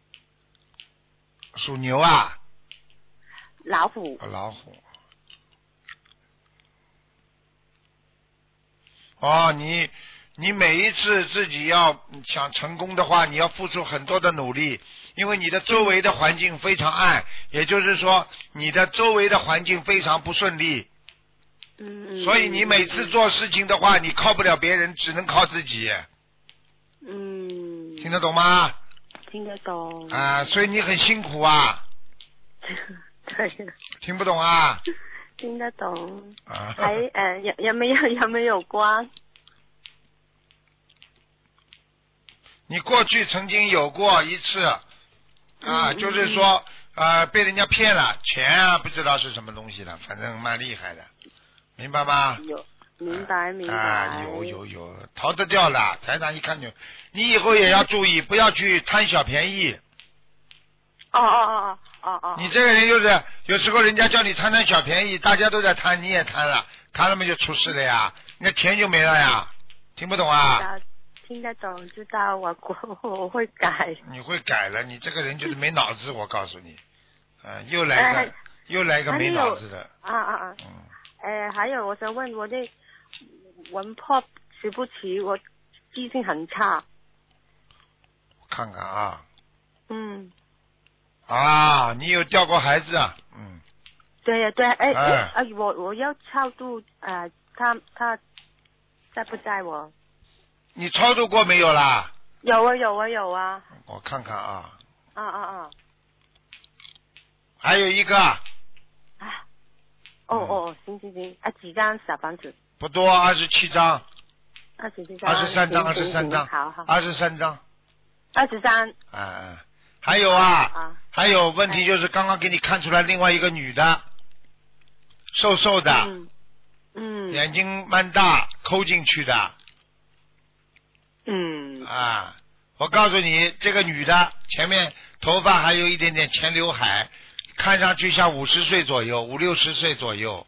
属牛啊。 老虎。 老虎。哦，你每一次自己要想成功的话，你要付出很多的努力，因为你的周围的环境非常暗，也就是说你的周围的环境非常不顺利。所以你每次做事情的话，你靠不了别人，只能靠自己。听得懂吗？ 听得懂。 啊，所以你很辛苦啊。 对。 听不懂啊？ 听得懂。还有没有关？ 你过去曾经有过一次就是说被人家骗了钱啊，不知道是什么东西了，反正蛮厉害的，明白吗？ 有，明白。 有，逃得掉了。台长一看就，你以后也要注意，不要去贪小便宜。 哦。 你这个人就是有时候人家叫你贪小便宜，大家都在贪，你也贪了嘛就出事了呀，你的钱就没了呀，听不懂啊？ 听得懂，知道我会改。 你会改了，你这个人就是没脑子，我告诉你，又来个没脑子的。 还有我想问我的魂魄齐不齐？我记性很差。 我看看啊。你有掉过孩子啊？ 对呀，我要超度他在不在我？ 你超度过没有啦？ 有啊。 我看看啊。还有一个。 行。几张小房子？ 不多，27张。 23张。 23张。 好。 23张。 23。 还有还有问题就是刚刚给你看出来另外一个女的，瘦瘦的。眼睛蛮大，抠进去的。我告诉你，这个女的前面头发还有一点点前刘海，看上去像50岁左右，50、60岁左右。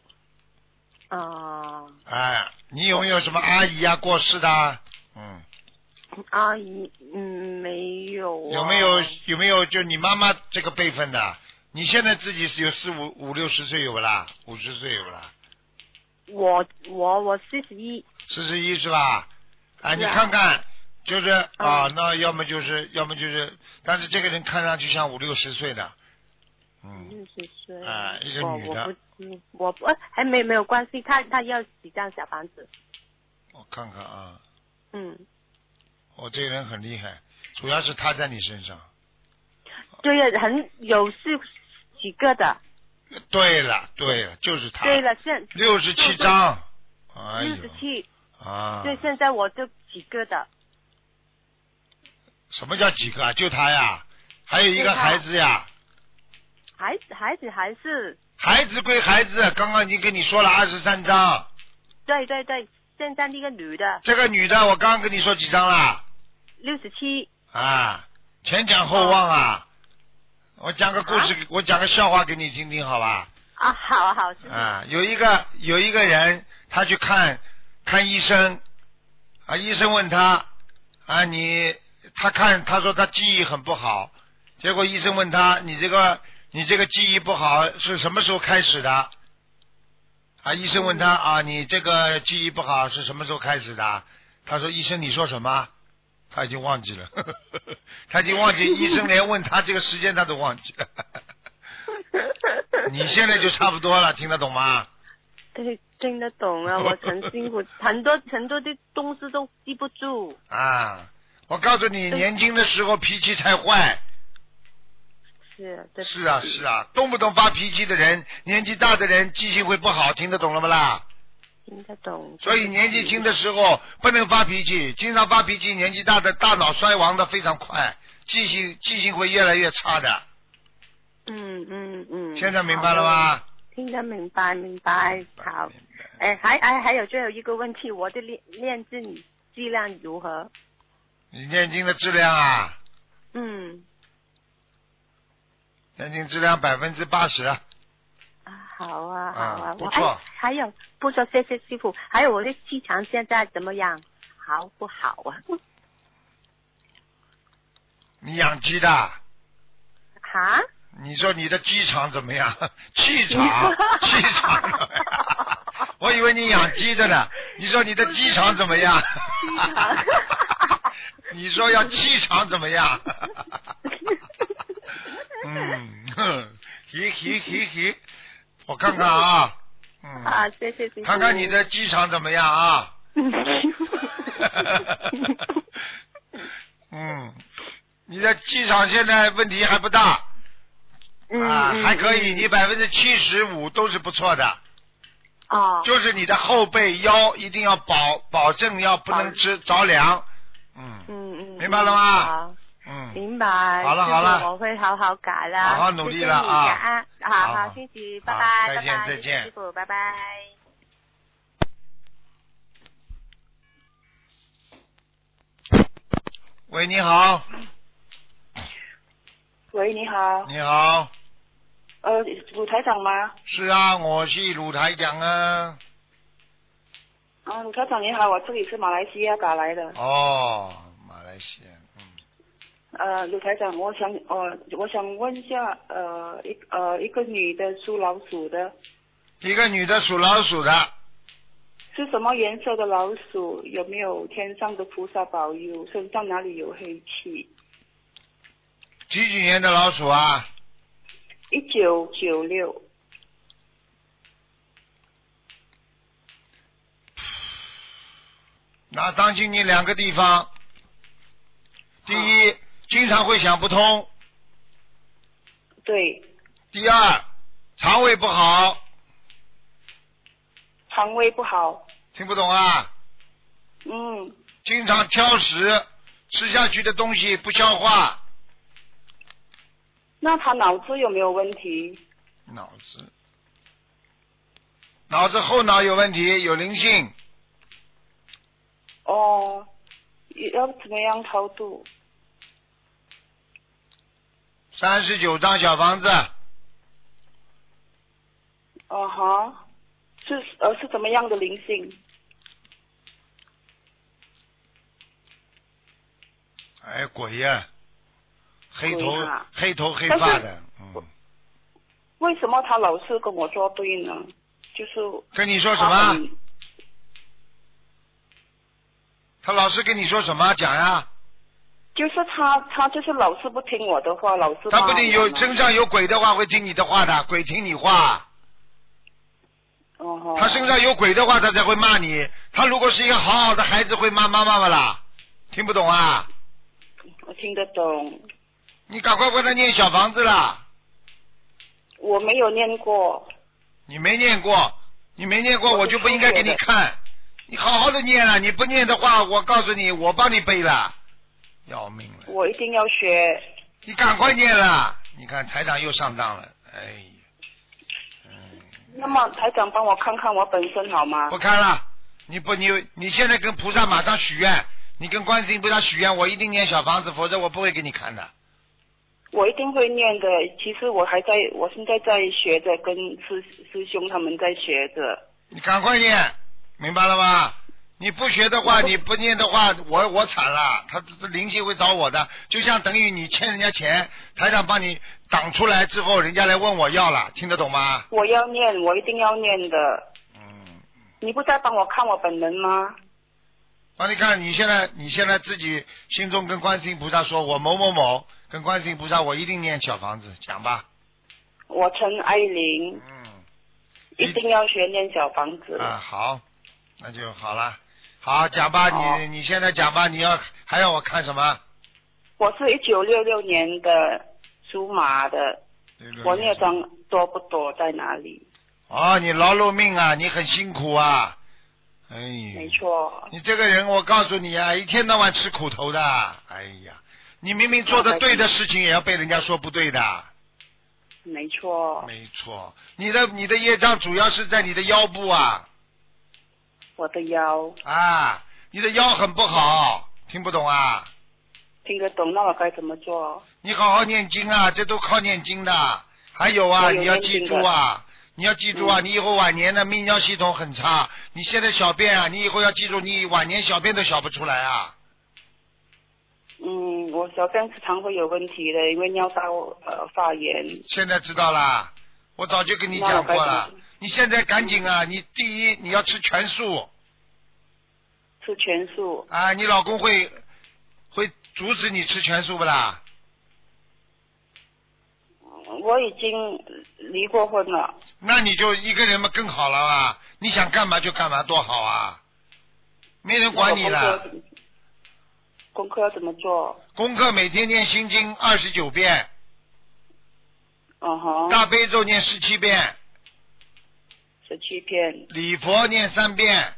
你有没有什么阿姨啊过世的？ 阿姨，没有。 有没有就你妈妈这个辈分的？你现在自己是有45、60岁有不啦？50岁有不啦？ 我41。 41是吧？ 啊，你看看，就是啊，那要么就是，但是这个人看上去像50、60岁的。 60岁。 啊，一个女的。 我不还没有关系，他要几张小房子？ 我看看啊。 我这个人很厉害，主要是他在你身上。 对呀，是几个的。 对了，就是他。 对了 ，67张。 67。 啊。 对，现在我就几个的。 什么叫几个啊？就他呀，还有一个孩子呀。 孩子还是。 孩子归孩子，刚刚已经跟你说了23张。 对，现在那个女的。 这个女的，我刚刚跟你说几张了 ？67。 啊，前讲后忘啊！我讲个故事，我讲个笑话给你听听，好吧？ 啊，好。 啊，有一个人，他去看医生，啊，医生问他，啊，他说他记忆很不好，结果医生问他，你这个记忆不好是什么时候开始的？啊，医生问他啊，你这个记忆不好是什么时候开始的？他说医生你说什么？他已经忘记了，他已经忘记，医生连问他这个时间他都忘记了。你现在就差不多了，听得懂吗？ 对，听得懂啊，我很辛苦，很多的东西都记不住。 啊，我告诉你，年轻的时候脾气太坏。是啊，动不动发脾气的人，年纪大的人记性会不好，听得懂了吗啦？ 听得懂。 所以年纪轻的时候不能发脾气，经常发脾气，年纪大的大脑衰亡的非常快，记性会越来越差的。现在明白了吗？ 听得明白。好。还有最后一个问题，我的念经质量如何？ 你念经的质量啊？念经质量80%。 好啊， 不错。 还有不说谢谢师傅，还有我的气场现在怎么样？好不好啊？ 你养鸡的？ 哈？ 你说你的鸡场怎么样？气场。我以为你养鸡的呢。你说你的鸡场怎么样？你说要气场怎么样？我看看啊。 谢谢师傅。 看看你的机场怎么样啊？你的机场现在问题还不大。还可以，你75%都是不错的。就是你的后背腰一定要保证要不能着凉。明白了吗？ 明白。 好了， 我会好好改了。 好好努力了啊！ 好，谢谢，拜拜， 再见， 师傅，拜拜。 喂，你好。 喂，你好。 你好。 鲁台长吗？ 是啊，我是鲁台长啊。 鲁台长你好，我这里是马来西亚打来的。 马来西亚。 鲁台长，我想问一下，一个女的属老鼠的。 一个女的属老鼠的。 是什么颜色的老鼠？有没有天上的菩萨保佑？身上哪里有黑气？ 几年的老鼠啊 ？1996。 那当心你2个地方。第一，经常会想不通。 对。 第二，肠胃不好。 肠胃不好。 听不懂啊？经常挑食，吃下去的东西不消化。 那他脑子有没有问题？ 脑子后脑有问题，有灵性。 要怎么样超度 ？39张小房子。 是怎么样的灵性？ 鬼呀，黑头黑发的。 为什么他老是跟我作对呢？就是跟你说什么？ 他老是跟你说什么？讲呀。 就是他就是老是不听我的话，老是他不听身上有鬼的话会听你的话的，鬼听你话。 哦。 他身上有鬼的话，他才会骂你。他如果是一个好好的孩子，会骂妈妈啦。听不懂啊？ 我听得懂。 你赶快为他念小房子啦。 我没有念过。 你没念过，我就不应该给你看。你好好的念了，你不念的话，我告诉你，我帮你背了。要命了！ 我一定要学。 你赶快念了！你看台长又上当了，哎呀， 那么台长帮我看看我本身好吗？ 不看了，你现在跟菩萨马上许愿，你跟观世音菩萨许愿，我一定念小房子，否则我不会给你看的。 我一定会念的。其实我现在在学着，跟师兄他们在学着。 你赶快念，明白了吗？你不学的话，你不念的话，我惨了，他灵性会找我的，就像等于你欠人家钱，台长帮你挡出来之后，人家来问我要了，听得懂吗？ 我要念，我一定要念的。你不再帮我看我本人吗？ 帮你看，你现在自己心中跟观世音菩萨说，我某某某跟观世音菩萨，我一定念小房子，讲吧。 我陈爱玲。一定要学念小房子。 好，那就好了。好，讲吧，你现在讲吧，还要我看什么？ 我是1966年的属马的，我孽障多不多，在哪里？ 你劳碌命啊，你很辛苦啊，哎呀， 没错。 你这个人，我告诉你啊，一天到晚吃苦头的，哎呀，你明明做的对的事情，也要被人家说不对的。 没错。 没错，你的业障主要是在你的腰部啊。 我的腰你的腰很不好，听不懂啊？ 听得懂，那我该怎么做？ 你好好念经啊，这都靠念经的。还有啊，你要记住啊，你以后晚年的泌尿系统很差，你现在小便啊，你以后要记住，你晚年小便都小不出来啊。 我小便时常会有问题的，因为尿道发炎。 现在知道啦，我早就跟你讲过了。你现在赶紧啊！你第一你要吃全素。 吃全素。 你老公会阻止你吃全素不啦？ 我已经离过婚了。 那你就一个人嘛更好了啊！你想干嘛就干嘛，多好啊！没人管你了。 功课要怎么做？ 功课每天念心经29遍。大悲咒念17遍。 17遍。 礼佛念3遍。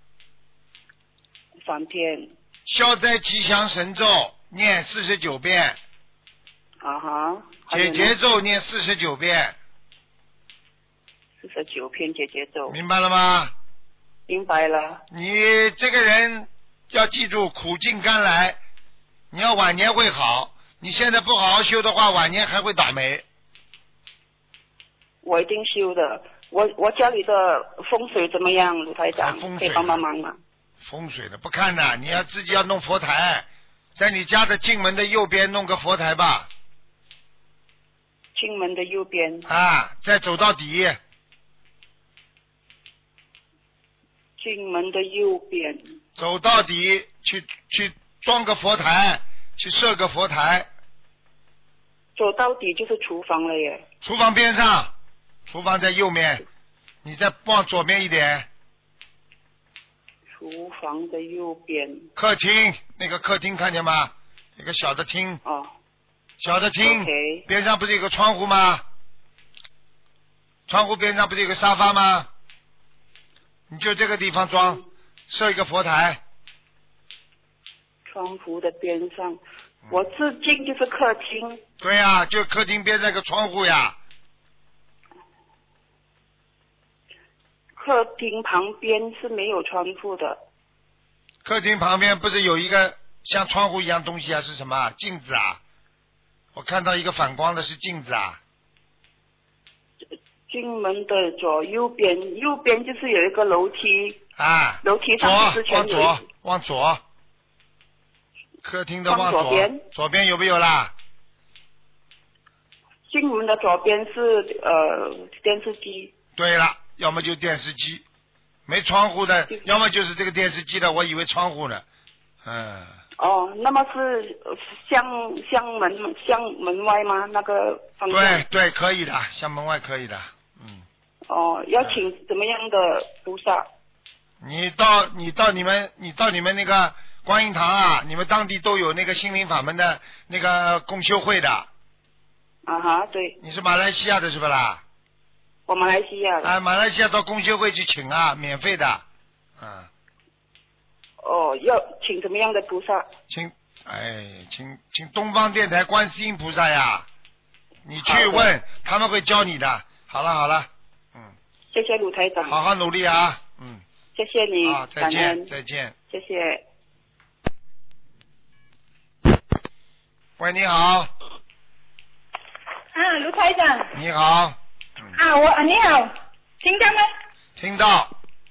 3遍。 消灾吉祥神咒念49遍。解结咒念49遍。 49篇解结咒。 明白了吗？ 明白了。 你这个人要记住，苦尽甘来，你要晚年会好。你现在不好好修的话，晚年还会倒霉。 我一定修的。我家里的风水怎么样，卢台长？可以帮忙吗？ 风水的不看的，你要自己要弄佛台，在你家的进门的右边弄个佛台吧。 进门的右边。 再走到底。 进门的右边。 走到底，去装个佛台，去设个佛台。 走到底就是厨房了耶。 厨房边上，厨房在右面，你再往左边一点。 厨房的右边。 客厅，那个客厅看见吗？一个小的厅。小的厅。边上不是有个窗户吗？窗户边上不是有个沙发吗？你就这个地方设一个佛台。 窗户的边上，我自进就是客厅。 对呀，就客厅边上有个窗户呀。 客厅旁边是没有窗户的。 客厅旁边不是有一个像窗户一样东西啊？是什么？镜子啊？我看到一个反光的是镜子啊。 进门的右边就是有一个楼梯。楼梯上之前往左。客厅的往左。左边有没有啦？ 进门的左边是电视机。 对了，要么就电视机，没窗户的，要么就是这个电视机的，我以为窗户呢。 哦，那么是向门外吗？那个方向？ 对，可以的，向门外可以的。 哦，要请怎么样的菩萨？ 你到你们那个观音堂啊，你们当地都有那个心灵法门的那个共修会的。 啊哈，对。 你是马来西亚的是不啦？ 我马来西亚的。 啊，马来西亚到共修会去请啊，免费的。 哦，要请什么样的菩萨？ 请东方电台观世音菩萨呀，你去问，他们会教你的。好了， 谢谢卢台长， 好好努力啊， 谢谢你， 再见， 谢谢。 喂，你好。 卢台长。 你好。 你好，听到吗？ 听到。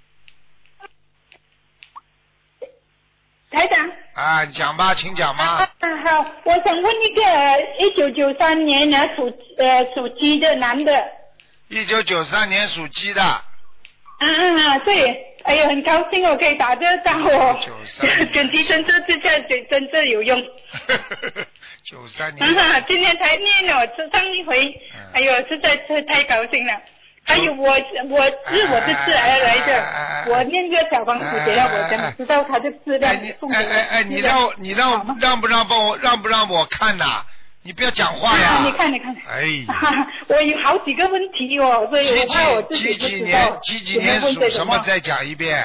台长。 你讲吧，请讲吧。 好，我想问一个1993年的属鸡的男的。 1993年属鸡的。 对，哎呦，很高兴我可以打得到跟提升真正有用。 93年。 今天才念了，上一回，哎呦，实在是太高兴了。还有我是我的字来的，我念个小房子给他，我才知道他的质量送给我。 你让不让我看呐？你不要讲话呀！ 你看。我有好几个问题哦，所以我怕我自己不知道。 几年属什么？再讲一遍。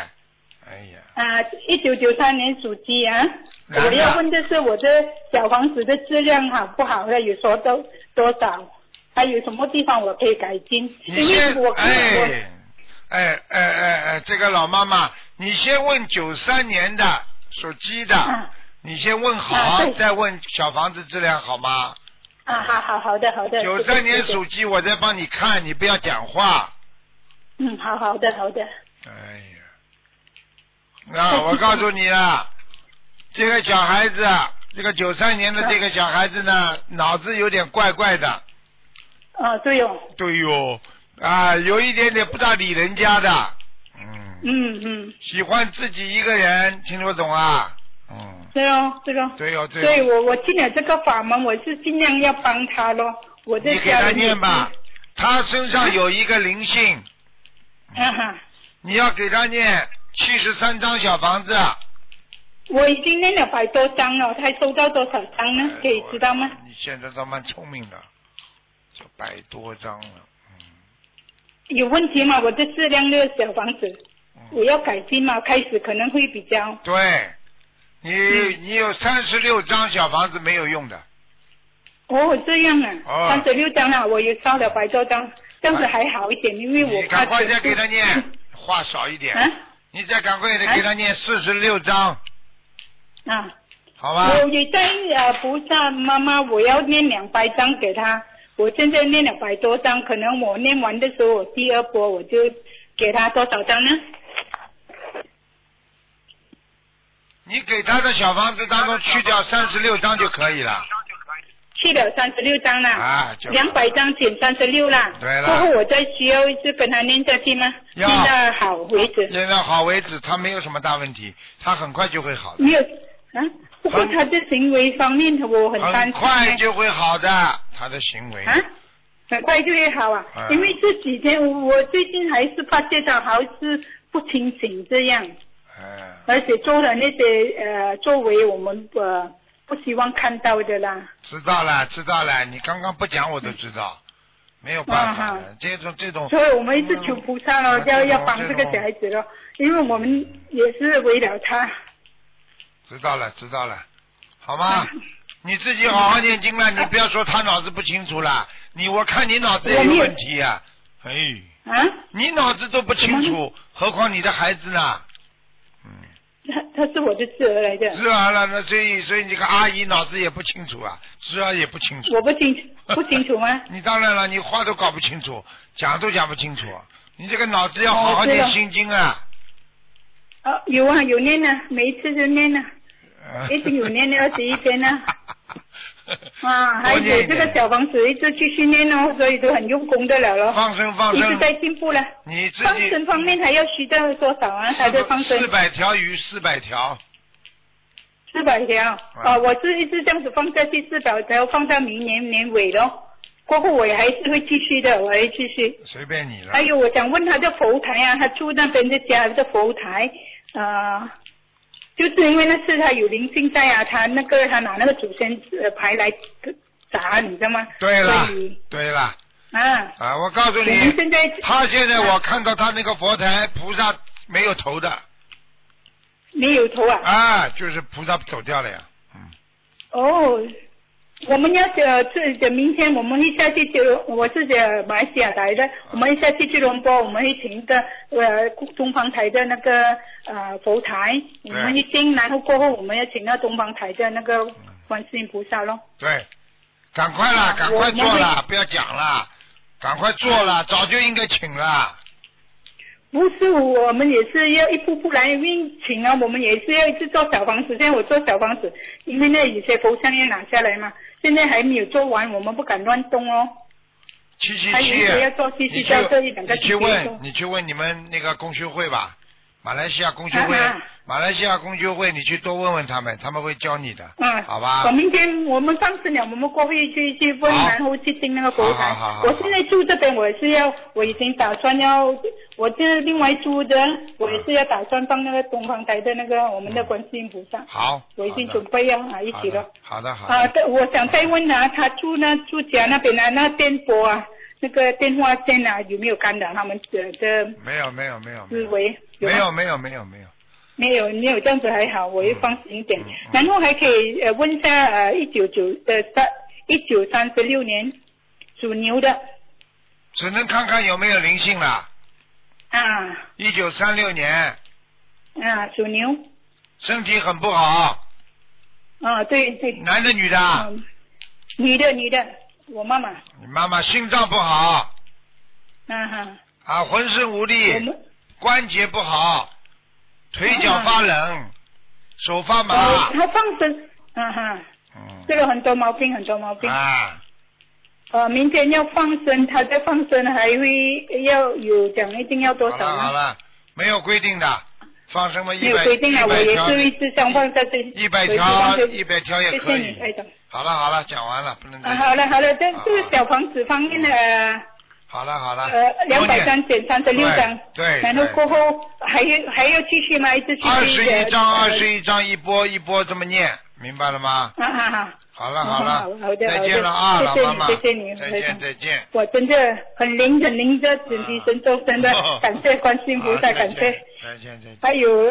1993年属鸡啊。我要问的是我的小房子的质量好不好？有说多少？还有什么地方我可以改进？因为我这个老妈妈，你先问93年的属鸡的，你先问好，再问小房子质量好吗？ 好的。 93年属鸡，我再帮你看，你不要讲话。 好的。 我告诉你了，这个小孩子，这个93年的这个小孩子呢，脑子有点怪怪的。 对哟， 有一点点不大理人家的，喜欢自己一个人，听得懂啊？ 对哦。所以我进了这个法门，我是尽量要帮他咯。 你给他念吧，他身上有一个灵性，你要给他念73张小房子。 我已经念了100多张了，他收到多少张呢？可以知道吗？ 你现在倒蛮聪明的。就100多张了， 有问题吗？我的质量的小房子，我要改进吗？开始可能会比较。 对，你有36张小房子没有用的。 这样啊，36张了，我有烧了100多张，这样子还好一点，因为我你赶快再给他念，话少一点。你再赶快给他念46张。好吧。 我也在菩萨妈妈，我要念200张给他。我现在念了100多张，可能我念完的时候，我第二波我就给他多少张呢？ 你给他的小房子当中去掉36张就可以了。 去了36张了。200张减36了。 对了。 过后我再需要一直跟他念下去吗？念到好为止。 念到好为止，他没有什么大问题，他很快就会好的。 没有不过他的行为方面我很担心。 很快就会好的，他的行为。 很快就会好啊。因为这几天我最近还是发现他好像是不清醒这样。而且做的那些作为我们不希望看到的啦。知道了，你刚刚不讲我都知道，没有办法的，这种。 所以我们一直求菩萨了，要帮这个小孩子了，因为我们也是为了他。 知道了，好吗？你自己好好念经了，你不要说他脑子不清楚了，我看你脑子也有问题啊！你脑子都不清楚，何况你的孩子呢？ 他是我的侄儿来的。 侄儿了，那所以你个阿姨脑子也不清楚啊，侄儿也不清楚。 我不清楚吗？ 你当然了，你话都搞不清楚，讲都讲不清楚，你这个脑子要好好念心经啊。 有念呢，每一次都念呢，一直有念了21天呢。还有这个小房子一直继续念哦，所以都很用功的了咯。 放生， 一直在进步了。 你自己放生方面还要需要多少啊？他的放生 400条鱼，400条。 400条我是一直这样子放下去400条，放到明年年尾咯。过后我也还是会继续的，我会继续。 随便你了。 还有我想问他的佛台啊，他住那边的家的佛台就是因为那次他有灵性在啊，他拿那个祖先牌来砸，你知道吗？ 对了，对了。我告诉你，他现在我看到他那个佛台菩萨没有头的。 没有头啊？ 就是菩萨走掉了呀。 我们要明天我们会下去我是马来西亚来的，我们会下去吉隆坡，我们会请一个东方台的那个佛台，我们会进，然后过后我们要请到东方台的那个观世音菩萨咯。对， 赶快啦，赶快做啦，不要讲啦，赶快做啦，早就应该请了。 不是，我们也是要一步步来，因为请啊，我们也是要一直做小房子。现在我做小房子，因为那有些佛像要拿下来嘛，现在还没有做完，我们不敢乱动哦。还有一些要做继续到这1、2个星期。 你去问你们那个共修会吧，马来西亚共修会，你去多问问他们，他们会教你的。好吧。 明天我们放生了，我们过会去问，然后去进那个佛台。我现在住这边，我已经打算要。我这另外租的，我也是要打算放那个东方台的那个我们的观世音菩萨。 好， 我已经准备要一起了。 好的。 我想再问他住家那边那电波那个电话线有没有干扰他们的？ 没有。 思维没有。 没有这样子还好，我会放心一点。然后还可以问一下1936年属牛的。 只能看看有没有灵性了。1936年。 属牛。 身体很不好。 对。 男的女的？ 女的，我妈妈。 你妈妈心脏不好。浑身无力，关节不好，腿脚发冷，手发麻。 他放生。这个很多毛病。明天要放生，他在放生还会要有讲一定要多少呢？ 好了，没有规定的，放生嘛100条。 没有规定啊，我也是一直想放在这。 100条也可以。 谢谢你，台长。 好了，讲完了，不能。 好了，这个小房子方面的。 好了。 200张减36张。 对。 然后过后还要继续吗？一直继续。 21张一波这么念，明白了吗？好了， 好的， 再见了啊，老妈妈， 谢谢你， 再见。 我真的很灵着，准提神咒，真的感谢观世音菩萨，感谢。 再见。 还有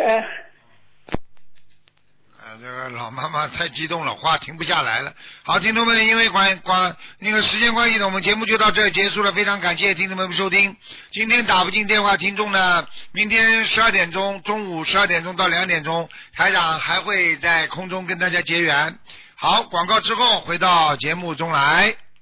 这个老妈妈太激动了，话停不下来了。好，听众们，因为那个时间关系呢，我们节目就到这结束了。非常感谢听众们收听。今天打不进电话听众呢，明天12点钟，中午12点钟到2点钟，台长还会在空中跟大家结缘。好，广告之后回到节目中来。